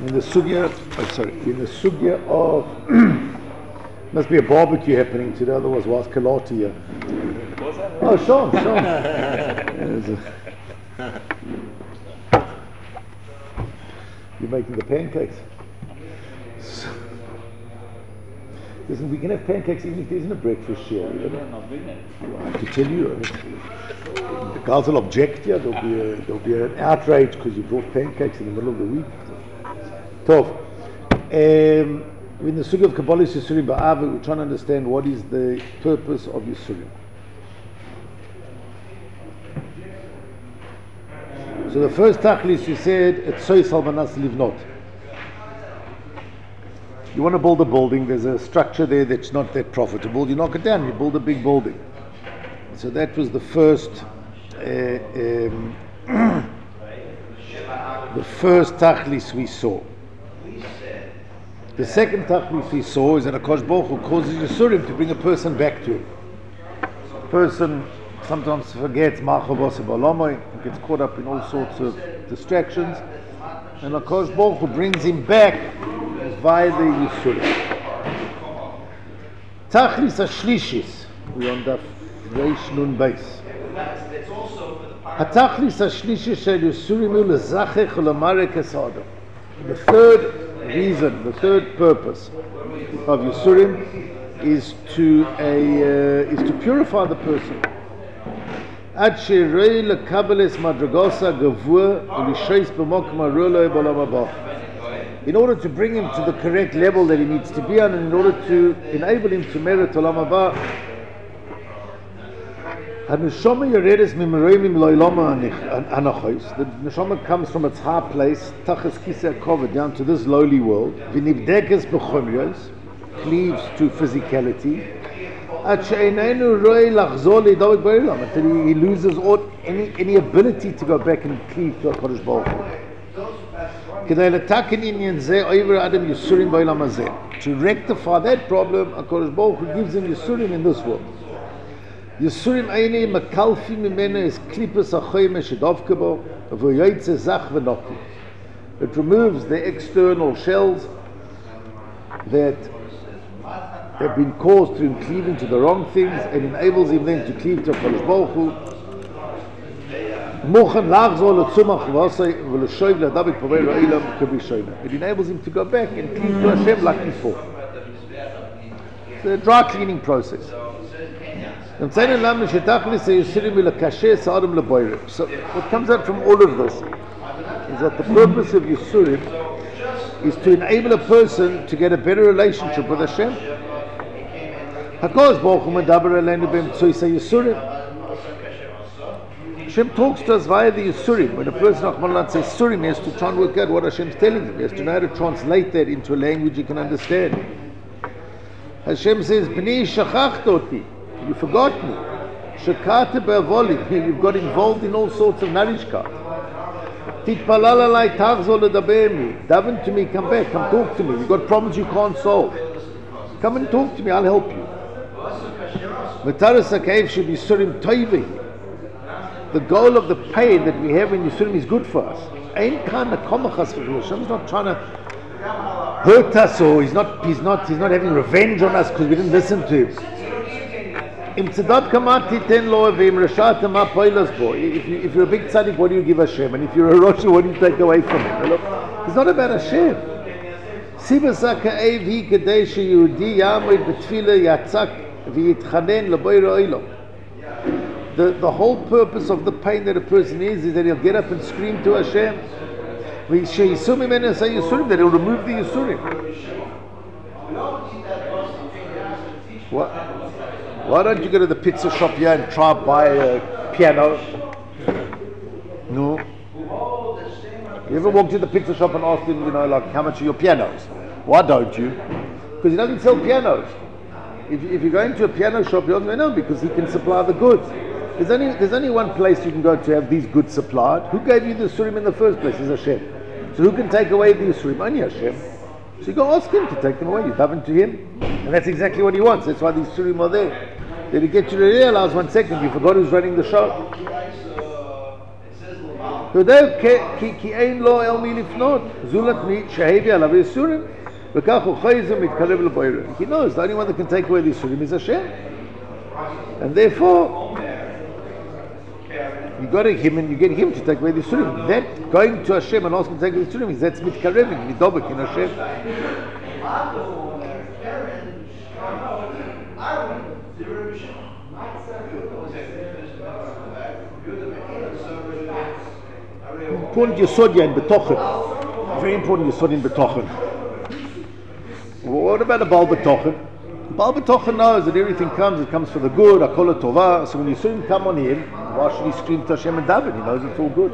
In the sugya, in the sugya of must be a barbecue happening today, otherwise was Kalati here. Oh, Sean. You're making the pancakes. Listen, we can have pancakes even if there isn't a breakfast share. I have to tell you, the girls will object here. There'll be an outrage because you brought pancakes in the middle of the week. Tov. In the Sugya of Kabbalah Yisurim Ba'ava, we're trying to understand what is the purpose of Yisurim. So the first tachlis you said, it's soy salmanas livnot. You want to build a building, there's a structure there that's not that profitable, you knock it down, you build a big building. So that was the first tachlis we saw. The second tachlis we saw is that HaKadosh Baruch Hu causes Yisurim to bring a person back to him. A person sometimes forgets Ma'achavos B'Olamai, gets caught up in all sorts of distractions, and HaKadosh Baruch Hu brings him back via the Yisurim. Tachlis HaShlishis, we on the Reish Nun Beis. HaTachlis HaShlishis Shel Yisurim Hu L'Zachech U'Lamarek Es Adam. The third reason, the third purpose of Yisurim is to purify the person. Ad she'rei lekabel es madragosa gavua u'lisheis b'mokum ha'ru lo b'olam haba. In order to bring him to the correct level that he needs to be on, and in order to enable him to merit olam haba, the neshama comes from its high place, tachas kisei hakavod, down to this lowly world. V'nivdekes b'chomrios, cleaves to physicality. Until he loses any ability to go back and cleave to HaKadosh Baruch Hu. To rectify that problem, HaKadosh Baruch Hu gives him Yisurim in this world. Yisurim eini makalfi mimena is klippus achoyme shedavkebo v'yoytze zach v'noti. It removes the external shells that have been caused through him cleaving to the wrong things, and enables him then to cleave to HaKadosh Baruch Hu. It enables him to go back and cleave to Hashem like before. It's a dry cleaning process. So what comes out from all of this is that the purpose of Yisurim is to enable a person to get a better relationship with Hashem. HaKadosh Baruch Hu medaber aleinu b'emtzois Yisurim. Hashem talks to us via the Yisurim. When a person says Yisurim, he has to try and work out what Hashem is telling him. He has to know how to translate that into a language he can understand. Hashem says, B'nei shachachta oti. You forgot me. Shakata be'avolim. You've got involved in all sorts of narishkat. Titpalal alai tachzor ledaber mi. Daven to me, come back, come talk to me. You've got problems you can't solve. Come and talk to me, I'll help you. Metaras ha'kaev should be Yisurim toivei. The goal of the pain that we have in Yisurim is good for us. Ain't kind of komachas for Hashem. He's not trying to hurt us, or he's not having revenge on us because we didn't listen to him. If you're a big tzaddik, what do you give Hashem? And if you're a Rosh, what do you take away from him? Look, it's not about Hashem. The whole purpose of the pain that a person is that he'll get up and scream to Hashem. That he'll remove the Yisurim. What? Why don't you go to the pizza shop here and try to buy a piano? No. You ever walk to the pizza shop and ask him, how much are your pianos? Why don't you? Because he doesn't sell pianos. If you go into a piano shop, you don't know, because he can supply the goods. There's only one place you can go to have these goods supplied. Who gave you the Yisurim in the first place? Is Hashem. So who can take away the Yisurim? Only Hashem. So you go ask him to take them away. You daven to him. And that's exactly what he wants. That's why these Yisurim are there. Then you get you to realize, 1 second, you forgot who's running the show. כי אין לו אל מי לפנות, זולת מי שהביא עליו ייסורים, וכך הוא חייז ומתקרב לבוירו. He knows the only one that can take away the ייסורים is Hashem. And therefore, you got him and you get him to take away the ייסורים. That going to Hashem and asking to take away the ייסורים is that's מתקרבים, מדובק in Hashem. Important Yesodia in Betochen. Very important Yesod in Betochen. What about the Baal Betochen? Baal Betochen knows that everything comes, it comes for the good, Akol Tova. So when Yesodim come on him, why should he scream to Hashem and David? He knows it's all good.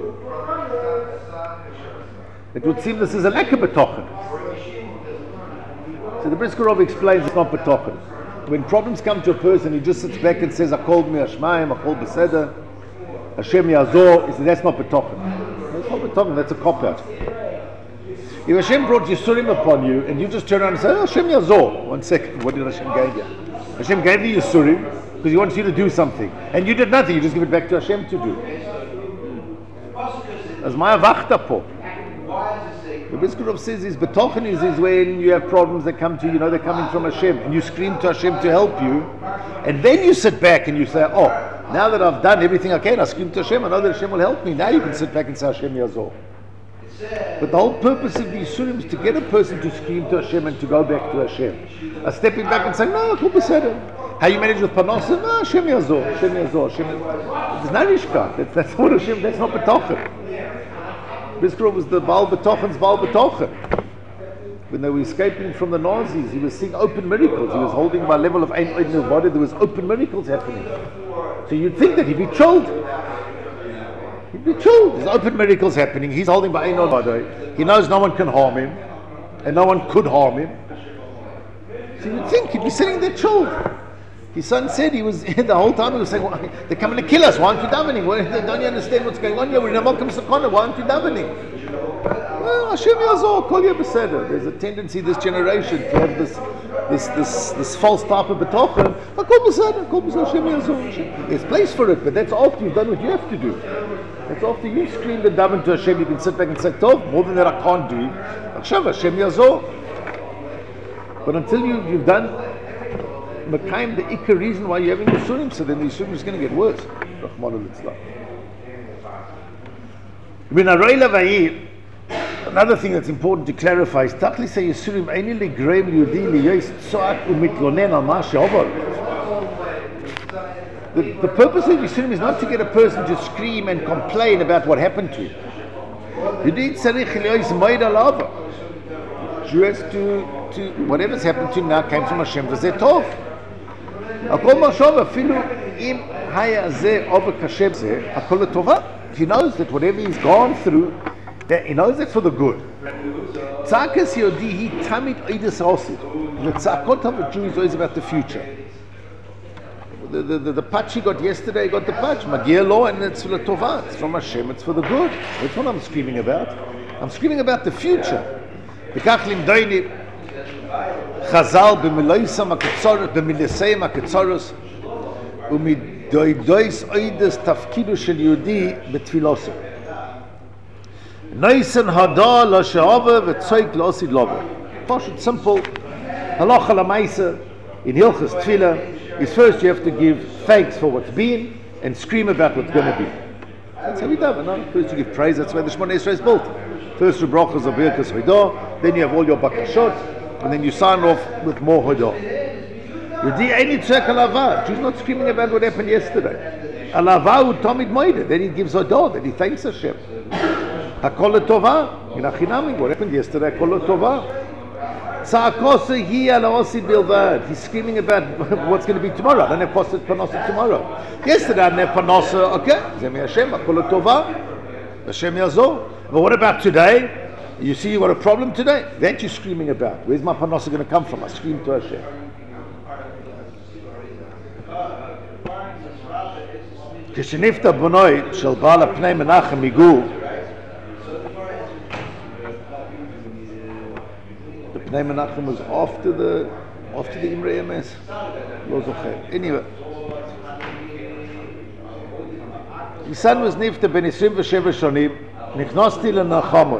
It would seem this is a lack of Betochen. So the Brisker Rov explains it's not Betochen. When problems come to a person, he just sits back and says, Akol mi Hashmayim, Akol Beseder, Hashem Yazor. He says, that's not Betochen. That's not Betochen, that's a cop-out. If Hashem brought Yisurim upon you, and you just turn around and say, oh, Hashem Yazor. 1 second, what did Hashem give you? Hashem gave you Yisurim because he wants you to do something. And you did nothing, you just give it back to Hashem to do. As Maya Vachta po. The Brisker Rov says is Betochen is when you have problems that come to you, they're coming from Hashem, and you scream to Hashem to help you, and then you sit back and you say, oh, now that I've done everything I can, I scream to Hashem, I know that Hashem will help me. Now you can sit back and say Hashem Yazor. But the whole purpose of these surim is to get a person to scream to Hashem and to go back to Hashem. Stepping back and saying, no, Kul Beseder. How you manage with Parnasa? No, Hashem Yazor, Hashem Yazor, Hashem Yazor. It's not Rishka. That's not Hashem, that's not Betochen. Brisker Rov was the Baal Betochen's Baal Betochen. When they were escaping from the Nazis, he was seeing open miracles. He was holding by level of Ein Oid Nevada. There was open miracles happening. So you'd think that he'd be chilled. He'd be chilled. There's open miracles happening. He's holding by Ein Oid Nevada. He knows no one can harm him, and no one could harm him. So you'd think he'd be sitting there chilled. His son said he was the whole time he was saying, well, they're coming to kill us. Why aren't you davening? Don't you understand what's going on here? We're in a Malcolm Sakana. Why aren't you davening? Well, Hashem Yazor, Kol Beseder. There's a tendency this generation to have this false type of betochen. Kol Beseder, Hashem Yazor. There's place for it, but that's after you've done what you have to do. That's after you screamed and daven to Hashem. You can sit back and say, Tov, more than that I can't do. Hashem Yazor. But until you've done Mekayim, the ikar reason why you're having the surim, so then the surim is going to get worse. Another thing that's important to clarify is Tachlis HaYisurim Eini Ligreim Yehudi Liyos Tzoak Umitlonen Al Ma She'avar. The purpose of Yisurim is not to get a person to scream and complain about what happened to him. Yehudi Tzarich Liyos Moed Al Ava. Jew has to whatever's happened to him now came from Hashem. V'zeh tov. Akol mashov afilu im haya zeh over kashem zeh akol letova. He knows that whatever he's gone through, that he knows that's for the good. Tzakas yodi he tamid oides osid. The tzakot of a Jew is always about the future. The patch he got yesterday, he got the patch. Magia lo, and it's for the tova. It's from Hashem. It's for the good. That's what I'm screaming about. I'm screaming about the future. וכך לימדוני חז"ל במילסיים הקצורוס ומדוידויס אוידס תפקידו של יהודי בתפילוסו. נייסן הדה לשעבה וצויק לעוסיד לובה. Pashut, simple. Halacha l'maisa in Hilchas Tefillah is first you have to give thanks for what's been and scream about what's going to be. That's how we do it, no? First you give praise, that's why the Shemona Esrei is built. First the brachas of Birkas Hodah, then you have all your bakashot, and then you sign off with more Hodah. Yehudi Eini Tzorek Alava. Jews not screaming about what happened yesterday. Alava Hu Tamid Moed. Then he gives Hodah, then he thanks Hashem. Hakol Tova. In Achinami, what happened yesterday? Hakol Tova. Tza'akosa hi ala osid bilvad. He's screaming about what's going to be tomorrow. I don't have Parnasa tomorrow. Yesterday I didn't have Parnasa. Okay, Zemi Hashem. Hakol Tova. Hashem Yazor. But what about today? You see you got a problem today? That you're screaming about. Where's my Parnasa going to come from? I scream to Hashem. כשנפטר בנוי של בעל הפני מנחם מגור, the פני מנחם was after the Imre Emes. לא זוכר. Anyway. His son was נפטר בן 27 שנים, Nichnosti lenachamoy.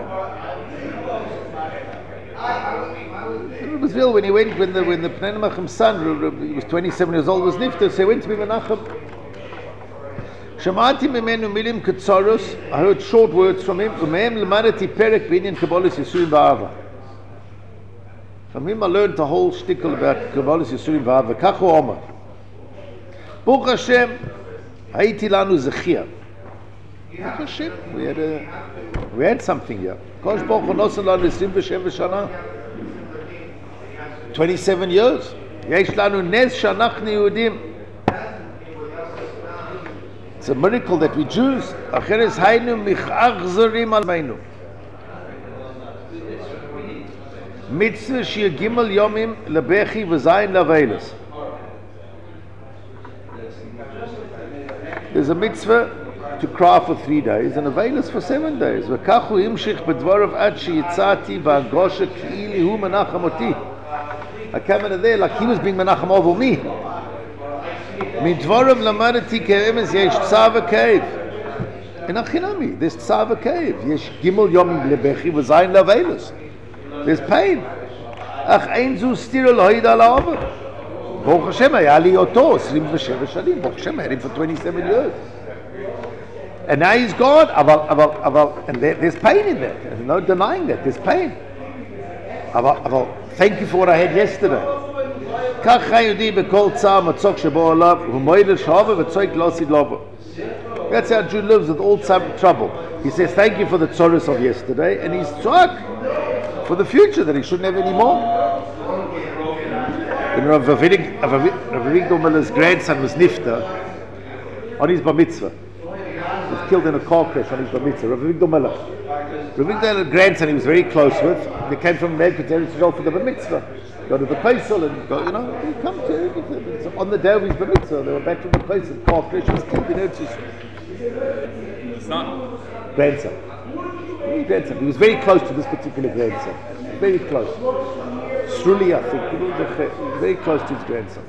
It was real when he went, when the Pnei Menachem's son, he was 27 years old, was nifter, so he went to be Menachem. Shamati mimenu milim ketzaros. I heard short words from him. Umehem lemadati perek b'inyan Kabbalas Yisurim v'Ahava. From him I learned a whole shtickle about Kabbalas Yisurim v'Ahava. Kach hu Omar. Baruch Hashem, hayiti lanu zechia. Baruch Hashem, we had something here. Kosh Baruch Hu nosen lanu 27 shana. 27 years. Yesh lanu nez shanachni Yehudim. It's a miracle that we Jews, acheres haynu michachzerim almeinu. Mitzvah shir gimel yomim lebechi v'zayin lavelis. There's a mitzvah to cry for 3 days and a veilus for 7 days. V'kachu imshich b'dvarav ad sheyitzati v'agosha ki'ili hu menachem oti. I came in there like he was being menachem over me. Midvorim lamadati ke'emes yesh tzava cave. In Achinami, there's tzava cave. Yesh gimel yomim lebechi v'zayin laveilus. There's pain. Ach ein zu stira lo'id ala over. Baruch Hashem, היה לי אותו 27 שנים. Baruch Hashem, I had him for 27 years. And now he's gone. And there's pain in that. There's no denying that. There's pain. Thank you for what I had yesterday. That's how a Jew lives with all trouble. He says thank you for the tzoros of yesterday, and he's tzok for the future that he shouldn't have any more. Rav Avigdor Miller's grandson was nifter on his bar mitzvah. He was killed in a car crash on his bar mitzvah. Rav Avigdor Miller. Rav Avigdor's grandson he was very close with. They came from America to Israel for the bar mitzvah. Go to the Paisel and go, they come to on the day of his bar mitzvah. They were back from the Paisel. Car crash was killed in Eretz Yisrael. Son? Grandson. He was very close to this particular grandson. Very close. Sruli, I think. He was very close to his grandson.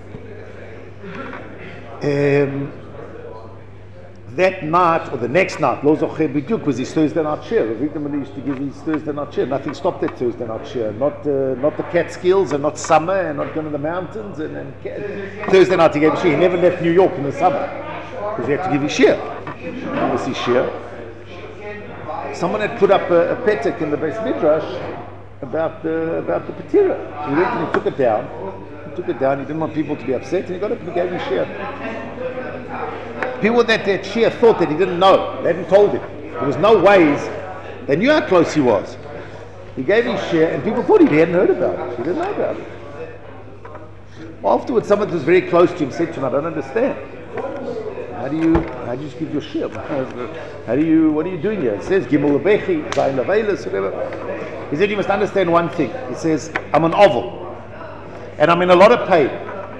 That night, or the next night, Lo Zocher B'diuk was his Thursday night share. Avigdor Miller used to give his Thursday night share. Nothing stopped that Thursday night share. Not the Catskills, and not summer, and not going to the mountains. And Thursday night he gave his share. He never left New York in the summer because he had to give his share. That was his share. Someone had put up a petek in the Beis Midrash about the Petira. He went and he took it down. He didn't want people to be upset, and he got up and he gave his share. People that share thought that he didn't know. They hadn't told him. There was no ways. They knew how close he was. He gave his share, and people thought he hadn't heard about it. He didn't know about it. Afterwards, someone that was very close to him said to him, I don't understand. How do you just give your share? What are you doing here? It says, Gimel Lebechi, Zayin Laveilus, whatever. He said, you must understand one thing. He says, I'm an oval. And I'm in a lot of pain.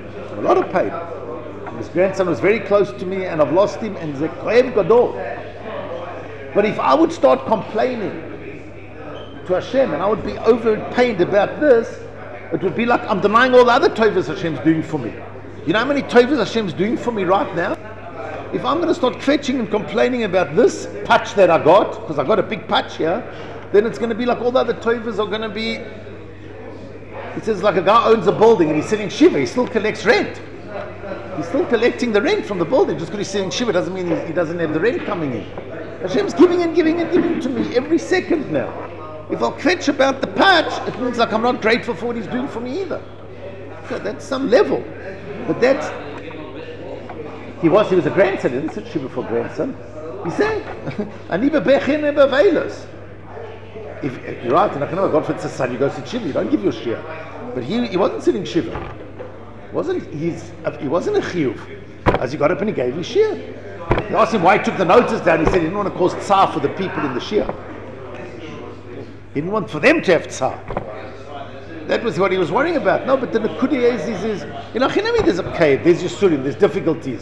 His grandson was very close to me, and I've lost him, and Zekoev Gadol. But if I would start complaining to Hashem, and I would be overpained about this, it would be like I'm denying all the other tovas Hashem's doing for me. You know how many tovas Hashem's doing for me right now? If I'm going to start fetching and complaining about this patch that I got, because I got a big patch here, then it's going to be like all the other tovas are going to be. It says like a guy owns a building and he's sitting shiva, he still collects rent. He's still collecting the rent from the building. Just because he's sitting shiva doesn't mean he doesn't have the rent coming in. Hashem's giving to me every second now. If I'll fetch about the patch, it means like I'm not grateful for what he's doing for me either. So that's some level. But that's he was a grandson. He didn't sit shiva for grandson. He said, "Ani bebechin beveilus." If you're right, and God forbid, a son, you go sit shiva. You don't give your share. But he wasn't sitting shiva. He wasn't a chiyuv. As he got up and he gave his share. They asked him why he took the notice down. He said he didn't want to cause tsar for the people in the share. He didn't want for them to have tsar. That was what he was worrying about. No, but the Nekudi is Chinami, there's a cave, there's Yisurim, there's difficulties.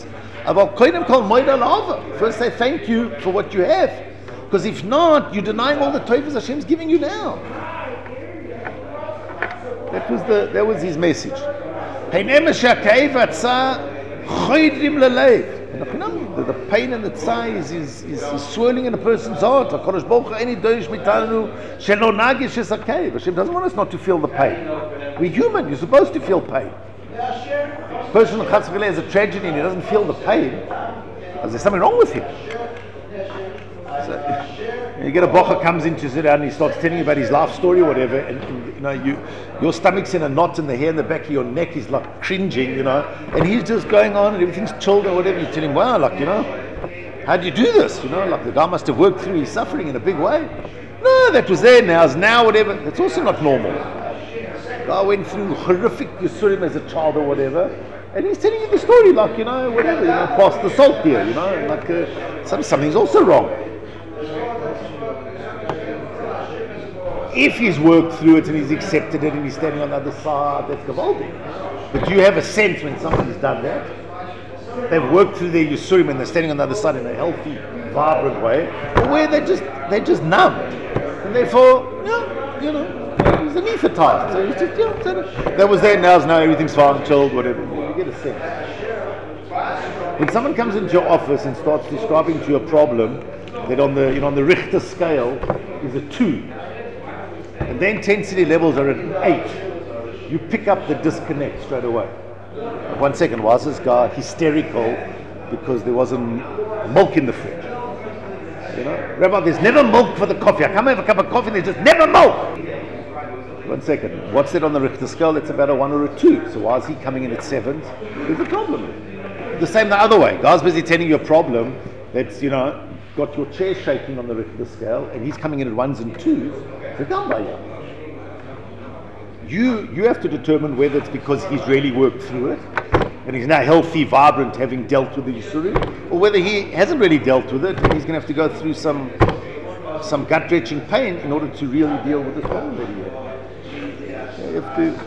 First say thank you for what you have. Because if not, you're denying all the tovas Hashem's giving you now. That was his message. The pain and the tzai is swirling in a person's heart. HaKadosh Baruch Hu, any doish mitanu shelo nagish is okay. Hashem doesn't want us not to feel the pain. We're human. You're supposed to feel pain. A person who has a tragedy and he doesn't feel the pain, there's something wrong with him. So, you get a bocha comes in to sit down and he starts telling you about his life story or whatever, and your stomach's in a knot and the hair in the back of your neck is like cringing, and he's just going on and everything's chilled or whatever. You tell him, wow, how do you do this? Like the guy must have worked through his suffering in a big way. No, that was there, now is now, whatever. That's also not normal. I went through horrific Yisurim as a child or whatever, and he's telling you the story like, whatever, past the salt here, like something's also wrong. If he's worked through it and he's accepted it and he's standing on the other side, that's gewaldig. But do you have a sense when somebody's done that? They've worked through their Yisurim and they're standing on the other side in a healthy, vibrant way, or where they're just numb. And therefore, he's anesthetized. So he's just, that was there, now everything's fine, chilled, whatever. You get a sense. When someone comes into your office and starts describing to you a problem that on the Richter scale is a 2, and the intensity levels are at an 8, you pick up the disconnect straight away. 1 second, why is this guy hysterical because there wasn't milk in the fridge? Rabbi, there's never milk for the coffee. I come have a cup of coffee and there's just never milk. 1 second, what's that on the Richter scale? It's about a 1 or a 2. So why is he coming in at 7s? There's a problem. The same the other way. Guy's busy telling you a problem that's, got your chair shaking on the Richter scale, and he's coming in at 1s and 2s. They're done by you. You have to determine whether it's because he's really worked through it, and he's now healthy, vibrant, having dealt with the Yisurim, or whether he hasn't really dealt with it, and he's going to have to go through some gut-wrenching pain in order to really deal with this problem that he had. You have to.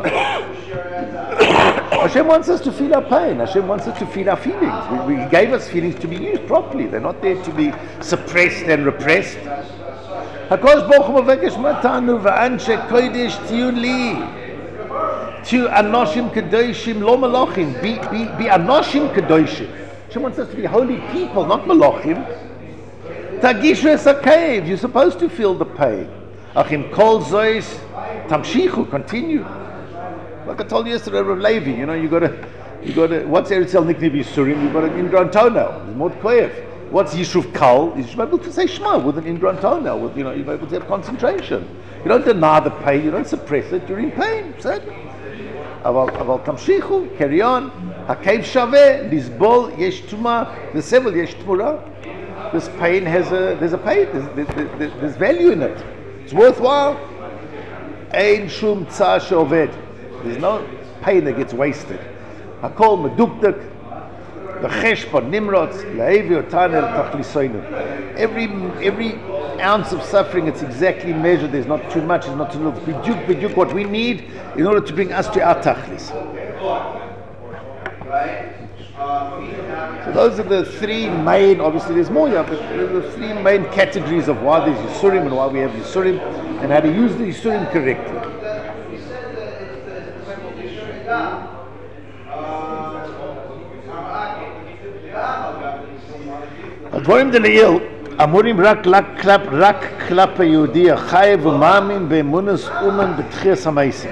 Hashem wants us to feel our pain. Hashem wants us to feel our feelings. He gave us feelings to be used properly. They're not there to be suppressed and repressed. HaKadosh Baruch Hu mevekesh matanu v'anshe kodesh tiyu li. To anoshim kadoshim, lo malachim. Be anoshim kadoshim. Hashem wants us to be holy people, not malachim. Tagishu es hakav. You're supposed to feel the pain. Achim kol zois tamshichu. Continue. Like I told you yesterday, Rav Levi, you got to. What's Eretz Yisrael nickname Yisurim? You've got an ingrown toenail. It's more koyev. What's Yishuv Kal? You should be able to say Shema with an ingrown toenail. You're able to have concentration. You don't deny the pain. You don't suppress it. You're in pain. Aval tamshichu, carry on. Hakev shaveh, lisbol yesh tuma, v'sevel yesh tmura. This pain there's a pain. There's value in it. It's worthwhile. Ein shum tzar she'oved. There's no pain that gets wasted. Hakol medukdek. Every ounce of suffering, it's exactly measured. There's not too much, it's not too little. Biduk, what we need in order to bring us to our tachlis. So those are the three main, obviously there's more here, but there's the three main categories of why there's Yisurim and why we have Yisurim and how to use the Yisurim correctly. הדברים דלעיל אמורים רק כלפי היהודי החי ומאמין באמונס אומן בתחיית המעשים.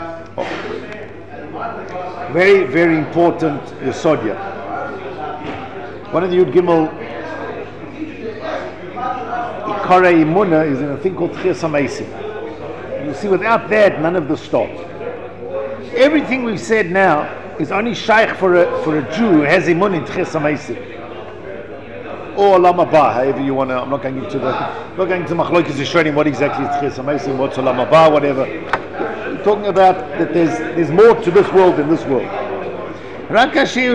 Very, very important yesod. One of the Yud Gimel Ikara Imuna is in a thing called Tchias HaMeisim. You see, without that, none of this starts. Everything we've said now is only shaykh for a Jew who has imun in Tchias HaMeisim. Or Olam Haba, however you want to. I'm not going into Machlokes Yisraelim what exactly is Tchias HaMeisim, what's Olam Haba, whatever. We're talking about that there's more to this world than this world. Only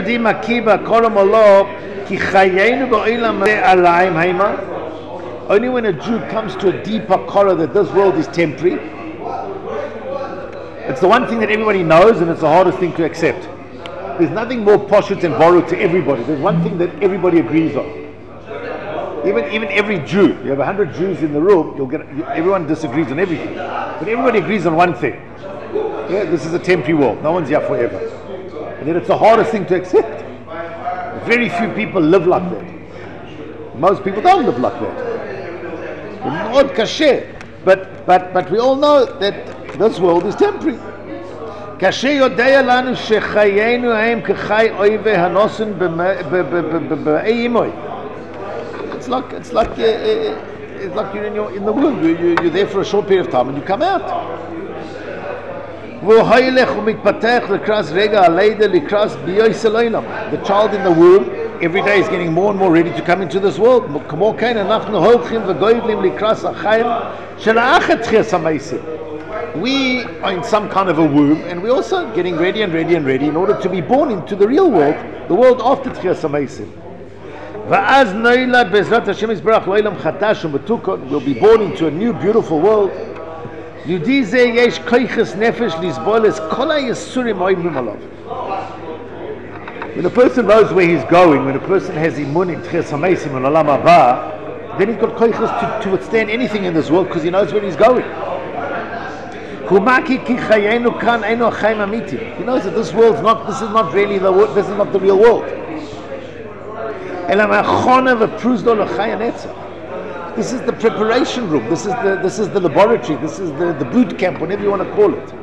when a Jew comes to a deeper korah that this world is temporary, it's the one thing that everybody knows and it's the hardest thing to accept. There's nothing more poshut and borrowed to everybody. There's one thing that everybody agrees on. Even every Jew, you have 100 Jews in the room, everyone disagrees on everything. But everybody agrees on one thing. Yeah, this is a temporary world. No one's here forever. And then it's the hardest thing to accept. Very few people live like that. Most people don't live like that. Not kasher. But we all know that this world is temporary. Kasher yodea lanu shechayenu haim kechai oive hanosun b'eimoi. It's like you're in the womb. You're there for a short period of time and you come out. The child in the womb every day is getting more and more ready to come into this world. We are in some kind of a womb and we're also getting ready and ready and ready in order to be born into the real world, the world after Tchias HaMeisim. We'll be born into a new beautiful world. When a person knows where he's going, when a person has imun in Tchias HaMeisim and Olam Haba, then he's got koiches to withstand anything in this world because he knows where he's going. He knows that this is not really the world, this is not the real world. This is the preparation room. This is the laboratory. This is the boot camp, whatever you want to call it.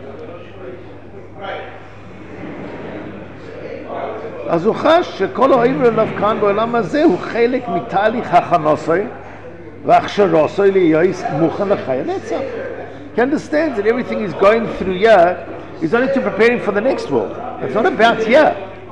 אז הוא חש שכל העבר אליו כאן בעולם הזה הוא חלק מתהליך הכנוסוי והכשרוסוי להיות מוכן לחיי הנצח. He understands that everything he's going through here is only to prepare him for the next world. It's not about here.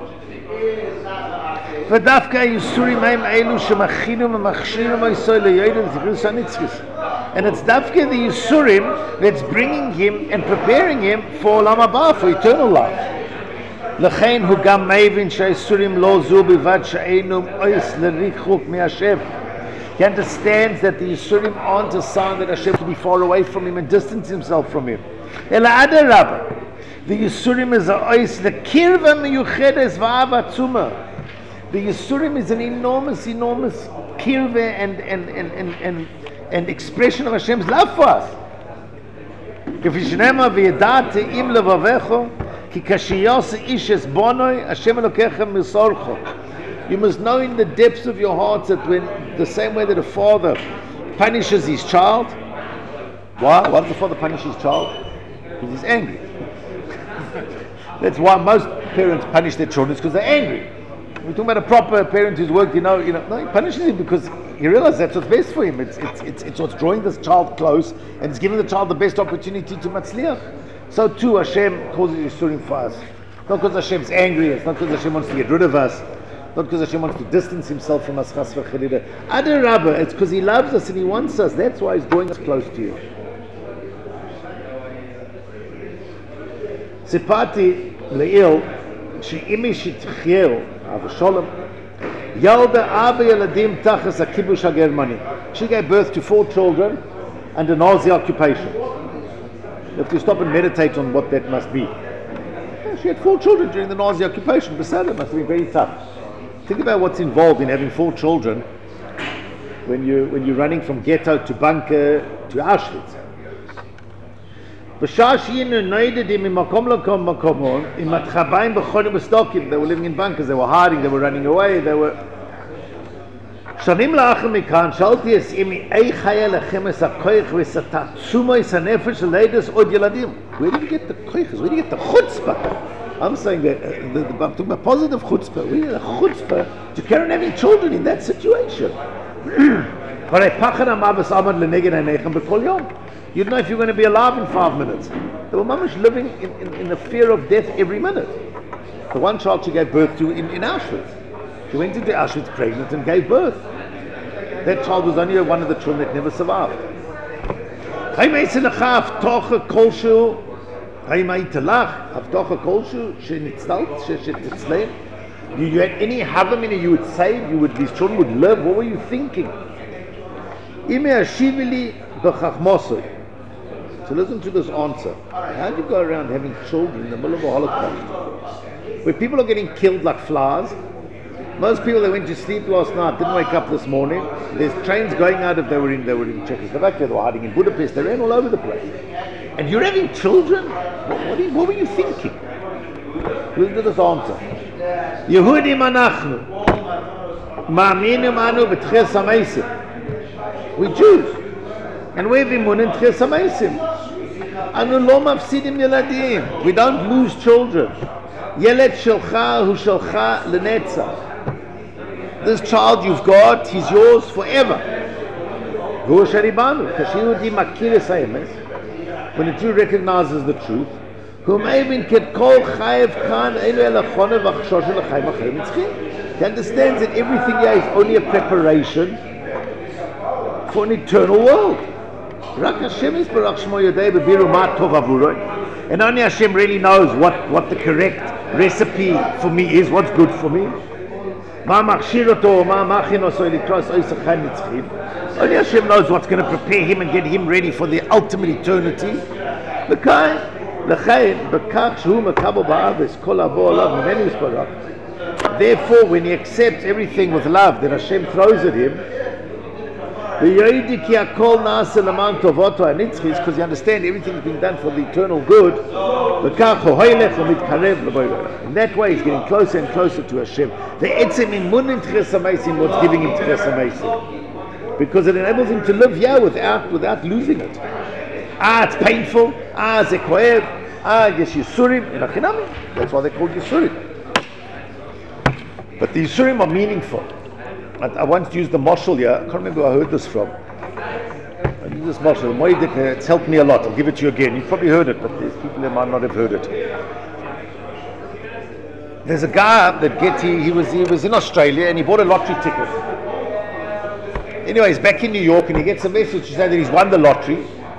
ודווקא הייסורים הם אלו שמכינים ומכשירים היסוי ליועד לתכנוס הנצחis. And it's dafka the Yisurim that's bringing him and preparing him for Olam Haba, for eternal life. לכן הוא גם מבין שהייסורים לא זו בלבד שאינו אויס לריחוק מהשם. He understands that the Yisurim aren't a sign that Hashem to be far away from him and distance himself from him. אלא אדרבה, the Yisurim is a ois לקרבה מיוחדת ואהבה עצומה. The Yisurim is an enormous kirve and expression of Hashem's love for us. כפי שנאמר וידעת אם לבבך כי כשייעשה איש את בונוי השם אלוקיכם מסורך. You must know in the depths of your hearts that when the same way that a father punishes his child, why does the father punish his child? Because he's angry. That's why most parents punish their children, because they're angry. We're talking about a proper parent who's worked, no, he punishes him because he realizes that's what's best for him. It's what's drawing this child close and it's giving the child the best opportunity to matzliach. So too Hashem causes Yisurim for us. Not because Hashem's angry, it's not because Hashem wants to get rid of us, not because Hashem wants to distance himself from us, chas v'chalila. Adarabba, it's because He loves us and He wants us. That's why He's drawing us close to you. Sipati le'il she'imi shitchiel Avasholem Yalda Abba Yeladim Tachas HaKibush HaGermani. She gave birth to 4 children under Nazi occupation. You have to stop and meditate on what that must be. She had 4 children during the Nazi occupation. Beside it must have been very tough. Think about what's involved in having 4 children when you're running from ghetto to bunker to Auschwitz. They were living in bunkers, they were hiding, they were running away, they were... Where did you get the koiches? Where did you get the chutzpah? I'm saying that, I'm talking about positive chutzpah. Where did you get the chutzpah to carry on having children in that situation? You'd know if you're going to be alive in 5 minutes. They were mamish living in the fear of death every minute. The one child she gave birth to in Auschwitz. She went into Auschwitz pregnant and gave birth. That child was only one of the children that never survived. You had any havamina you would save, these children would live. What were you thinking? So listen to this answer. How do you go around having children in the middle of a Holocaust? Where people are getting killed like flies. Most people that went to sleep last night didn't wake up this morning. There's trains going out if they were in Czechoslovakia, they were hiding in Budapest, they ran all over the place. And you're having children? What were you thinking? Listen to this answer. Yehudim anachnu. Ma'aminim anu b'tchias hameisim. We Jews. And we have imun in tchias hameisim. Anu lo mafsidim yeladim. We don't lose children. Yeled shelcha hu shelcha lenetzach. This child you've got, he's yours forever. When a Jew recognizes the truth, he understands that everything here is only a preparation for an eternal world. And only Hashem really knows what the correct recipe for me is, what's good for me. Only Hashem knows what's going to prepare him and get him ready for the ultimate eternity. Therefore, when he accepts everything with love that Hashem throws at him, because you understand everything is being done for the eternal good, in that way he's getting closer and closer to Hashem. The etzem imun in Tchias HaMeisim, what's giving him Tchias HaMeisim, because it enables him to live here without losing it. It's painful. Ze koev. Yes, Yisurim in Achinami. That's why they're called Yisurim. But the Yisurim are meaningful. I once used the mashal here. I can't remember who I heard this from. I used this mashal. It's helped me a lot. I'll give it to you again. You've probably heard it, but there's people that might not have heard it. There's a guy that he was in Australia and he bought a lottery ticket. Anyway, he's back in New York and he gets a message to say that he's won the lottery,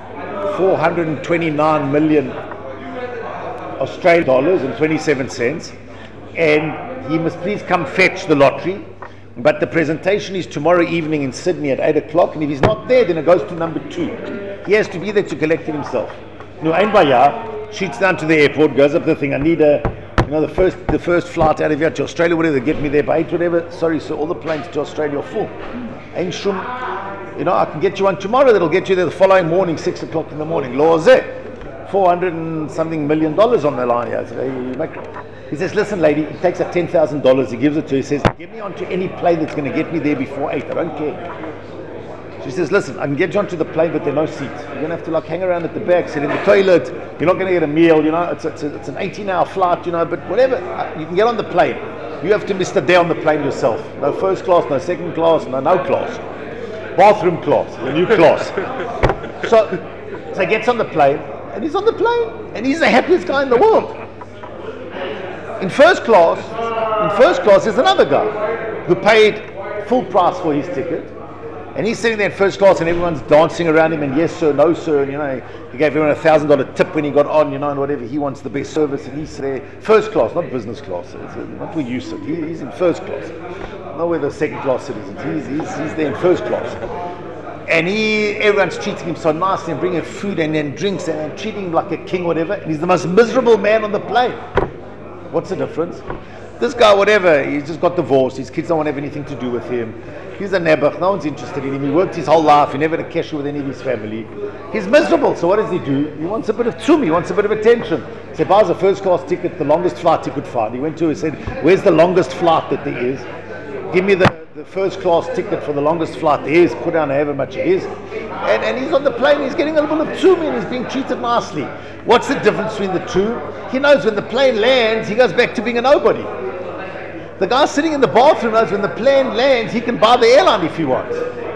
429 million Australian dollars and 27 cents, and he must please come fetch the lottery. But the presentation is tomorrow evening in Sydney at 8 o'clock, and if he's not there, then it goes to number 2. He has to be there to collect it himself. No, ein bayah, shoots down to the airport, goes up the thing. I need the first flight out of here to Australia, whatever, get me there by 8, whatever. Sorry, sir, all the planes to Australia are full. Ain't shum, I can get you one tomorrow that'll get you there the following morning, 6 o'clock in the morning. Lo zeh, $400 and something million on the line here. He says, listen lady, he takes out $10,000, he gives it to her, he says, get me onto any plane that's going to get me there before 8, I don't care. She says, listen, I can get you onto the plane, but there are no seats. You're going to have to hang around at the back, sit in the toilet, you're not going to get a meal, it's an 18-hour flight, but whatever, you can get on the plane. You have to miss the day on the plane yourself. No first class, no second class, no class. Bathroom class, the new class. So he gets on the plane, and he's on the plane, and he's the happiest guy in the world. In first class there's another guy who paid full price for his ticket, and he's sitting there in first class and everyone's dancing around him and yes sir, no sir, and he gave everyone $1,000 tip when he got on, and whatever, he wants the best service, and he's there first class, not business class. Not where you sit, he's in first class, not where the second class citizens, he's there in first class. And everyone's treating him so nicely and bringing food and then drinks and treating him like a king, whatever, and he's the most miserable man on the plane. What's the difference? This guy, whatever, he's just got divorced, his kids don't want to have anything to do with him, he's a nebuch, no one's interested in him, he worked his whole life, he never had a kesher with any of his family, he's miserable. So what does he do? He wants a bit of tzum, he wants a bit of attention. So he buys a first class ticket, the longest flight he could find. He went to, he said, where's the longest flight that there is? Give me the first class ticket for the longest flight there is, put down however much it is. And he's on the plane, he's getting a little bit of tzum and he's being treated nicely. What's the difference between the two? He knows when the plane lands, he goes back to being a nobody. The guy sitting in the bathroom knows when the plane lands, he can buy the airline if he wants.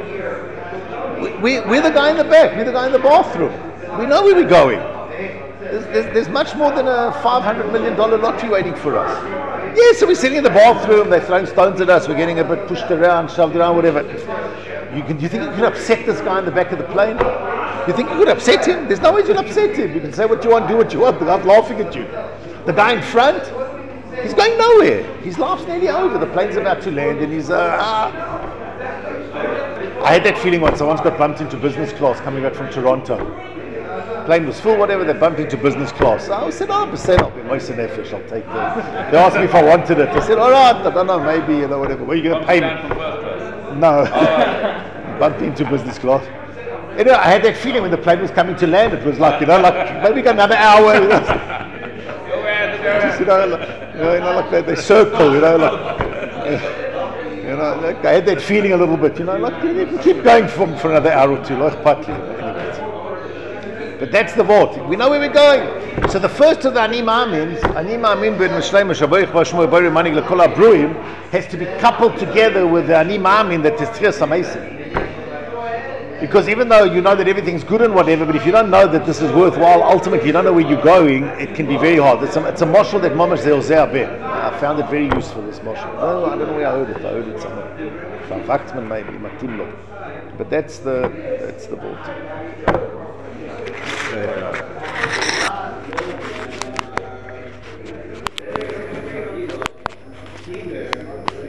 We're the guy in the back, we're the guy in the bathroom. We know where we're going. There's much more than a $500 million lottery waiting for us. Yeah, so we're sitting in the bathroom, they're throwing stones at us, we're getting a bit pushed around, shoved around, whatever. You think you could upset this guy in the back of the plane? You think you could upset him? There's no way you can upset him. You can say what you want, do what you want, the guy's laughing at you. The guy in front, he's going nowhere. His laugh's nearly over. The plane's about to land and he's I had that feeling once. I once got bumped into business class coming back from Toronto. Plane was full, whatever, they bumped into business class. So I said, I'll be moist nefesh, I'll take that. They asked me if I wanted it. I said, all right, I don't know, maybe, whatever. What are you going to pay me? No. Bumped into business class. Anyway, I had that feeling when the plane was coming to land. It was like, maybe got another hour. Just, like they circle, like I had that feeling a little bit, like keep going for another hour or two, like partly. But that's the vote. We know where we're going. So the first of the Ani Ma'amins, Ani Ma'amin ben Mishleim Shabayich Bashmoy Bari Manig Lekol Abruim, has to be coupled together with the Ani Ma'amin that is Tchias HaMeisim. Because even though you know that everything's good and whatever, but if you don't know that this is worthwhile, ultimately you don't know where you're going, it can be very hard. It's a moshel that Mamash Ze'ozeh Beh. I found it very useful, this moshel. I don't know where I heard it. I heard it somewhere. From Wachtzman maybe, Matimlo. But that's the vote.